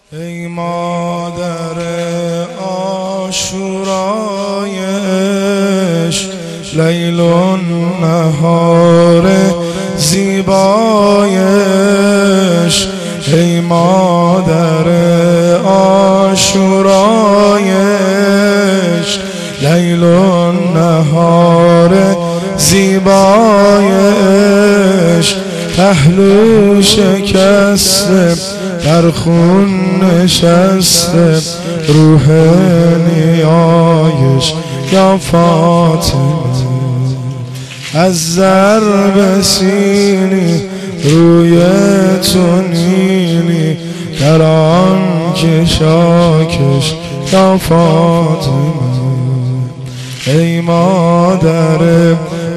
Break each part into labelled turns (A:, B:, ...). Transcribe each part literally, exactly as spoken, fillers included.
A: ای مادر عاشورایش، لیل و نهار زیبایش. ای مادر عاشورایش، لیل و نهار زیبایش. پهلو شکسته در خون نشسته، روح نیایش یا فاطمه. از ضرب سینی روی تو نیلی، در آن کشاکش یا فاطمه. ای مادر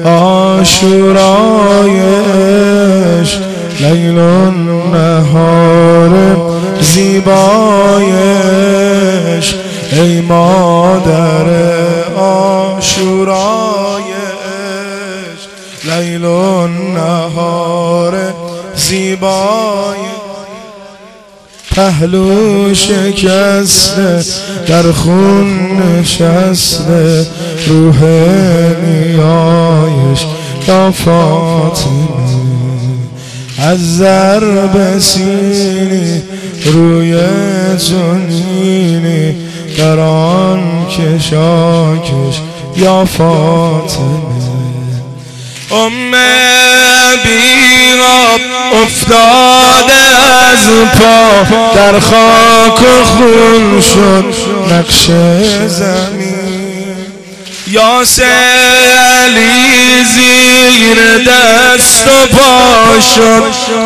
A: عاشورایش، لیل و نهار زیبایش. ای مادر عاشورایش، لیل و نهار زیبایش. پهلو شکسته در خون نشسته، روح نیایش یا فاطمه. از ضرب سینی روی جنینی، در آن کشاکش یا فاطمه. ام بیراب افتاده از پا، در خاک و خون شد نقش زمین. یاسر علی زیر دست و پا شد،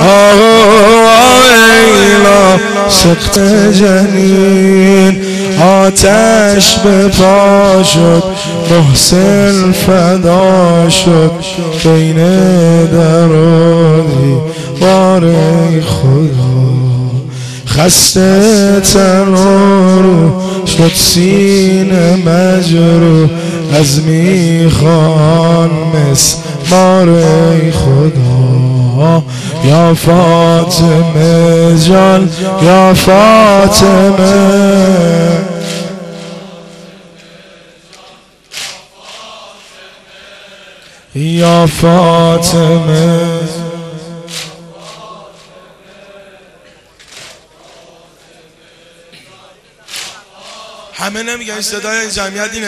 A: آیلا سخت جنین. آتش به پا شد، محسن فدا شد، بین در و دیوار. ای خدا خسته تنور شد سینه مجروح، از میخوان مسمار. ای خدا یا فاطمه جان یا فاطمه. یا فاطمه همه نمیگن صدای جمعیت اینه.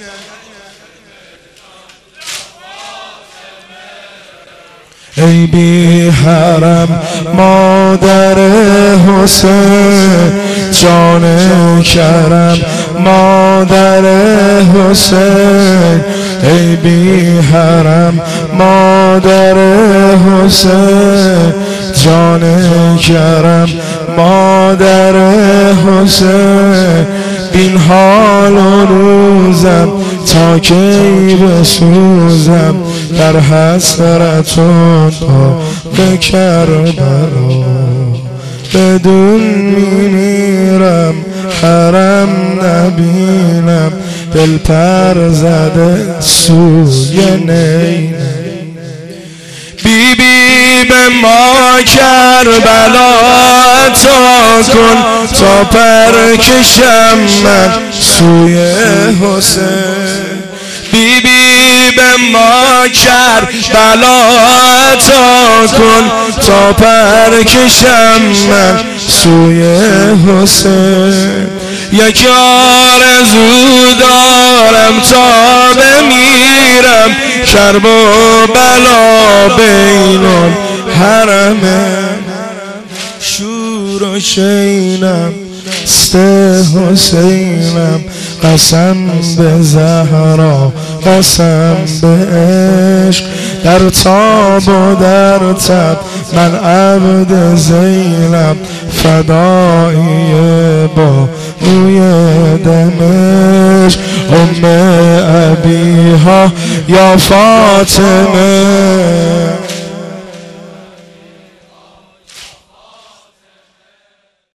A: ای بی حرم مادر حسین، جان کرم مادر حسین. ای بی حرم مادر حسین، جان کرم مادر حسین. بین حال و روزم تا کی بسوزم، در حسرتون تا به کربلا. بدون میمیرم حرم نبینم، دل پر زده سوی نینم. بی بی به ما کربلا عطا کن، تا پر کشم من سوی حسین. بی بی به ما کربلا عطا کن، تا پر کشم من سوی حسین. یک آرزو دارم تا بمیرم، کرب و بلا بین الحرمه. شور و شینم است حسینم، قسم به زهرا قسم به عشق. در تاب و در تب من عبد زینب، فدایی با روی دمشق. ام ابیها یا فاطمه،